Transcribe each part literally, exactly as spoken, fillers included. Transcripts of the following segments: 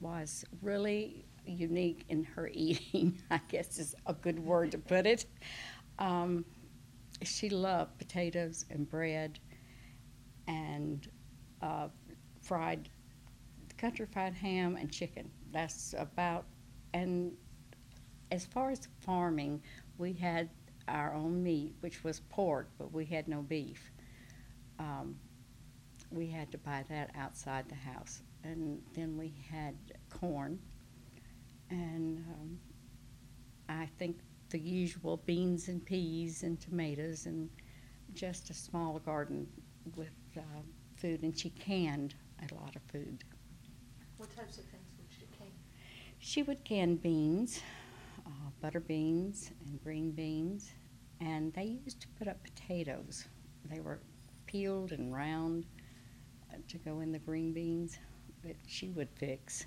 was really unique in her eating, I guess is a good word to put it. Um, she loved potatoes and bread and uh, fried country fried ham and chicken. That's about, and as far as farming, we had our own meat, which was pork, but we had no beef. Um, we had to buy that outside the house. And then we had corn, and um, I think the usual beans and peas and tomatoes, and just a small garden with uh, food. And she canned a lot of food. What types of things would she can? She would can beans, uh, butter beans, and green beans, and they used to put up potatoes. They were peeled and round uh, to go in the green beans that she would fix.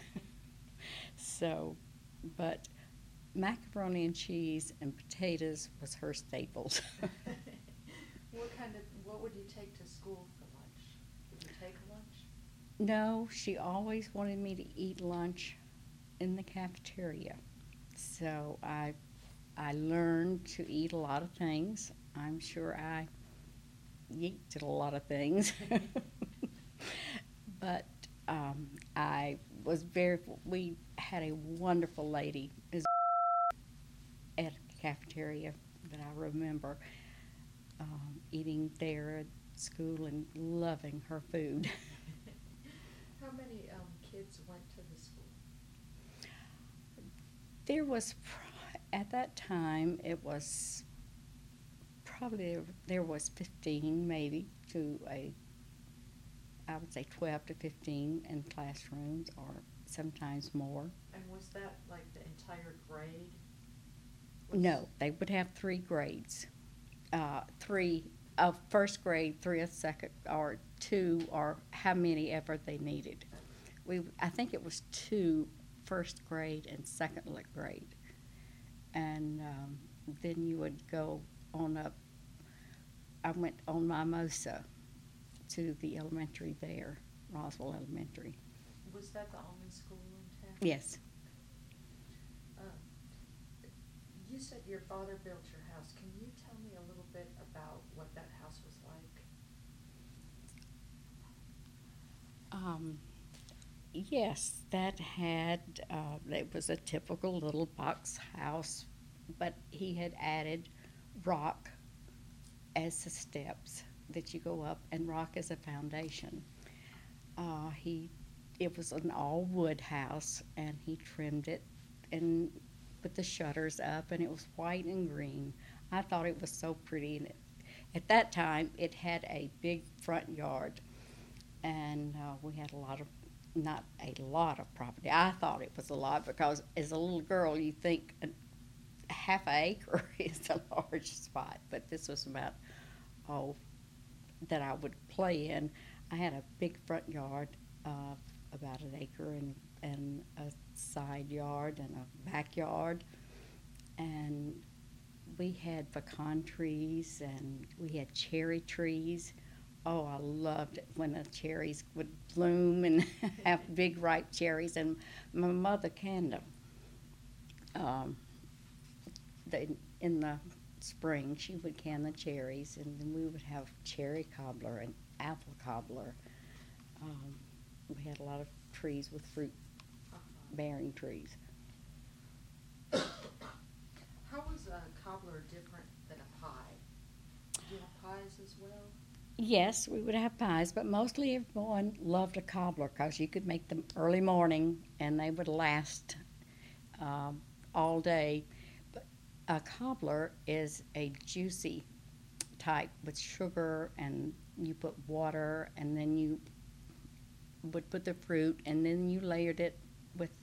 So, but macaroni and cheese and potatoes was her staples. What kind of, what would you take to school for lunch? Would you take a lunch? No, she always wanted me to eat lunch in the cafeteria. So I, I learned to eat a lot of things. I'm sure I yeeted a lot of things. But um, I was very, we had a wonderful lady at the cafeteria that I remember um, eating there at school and loving her food. How many um, kids went to the school? There was, pr- at that time, it was probably, there was fifteen maybe to a, I would say twelve to fifteen in classrooms, or sometimes more. And was that like the entire grade? Was- No, they would have three grades. Uh, three of first grade, three of second, or two, or how many ever they needed. We, I think it was two first grade and second grade. And um, then you would go on up. I went on Mimosa to the elementary there, Roswell Elementary. Was that the only school in town? Yes. Uh, You said your father built your house. Can you tell me a little bit about what that house was like? Um, yes, that had, uh, it was a typical little box house, but he had added rock as the steps that you go up, and rock as a foundation. Uh, he, it was an all wood house, and he trimmed it and put the shutters up, and it was white and green. I thought it was so pretty, and it, at that time, it had a big front yard, and uh, we had a lot of, not a lot of property. I thought it was a lot because as a little girl, you think a half an acre is a large spot, but this was about, oh, that I would play in. I had a big front yard of about an acre and, and a side yard and a backyard, and we had pecan trees and we had cherry trees. Oh, I loved it when the cherries would bloom and have big ripe cherries, and my mother canned them. Um, they, in the spring, she would can the cherries, and then we would have cherry cobbler and apple cobbler. Um, we had a lot of trees with fruit-bearing trees. How was a cobbler different than a pie? Did you have pies as well? Yes, we would have pies, but mostly everyone loved a cobbler because you could make them early morning and they would last um, all day. But a cobbler is a juicy type with sugar, and you put water, and then you would put the fruit, and then you layered it with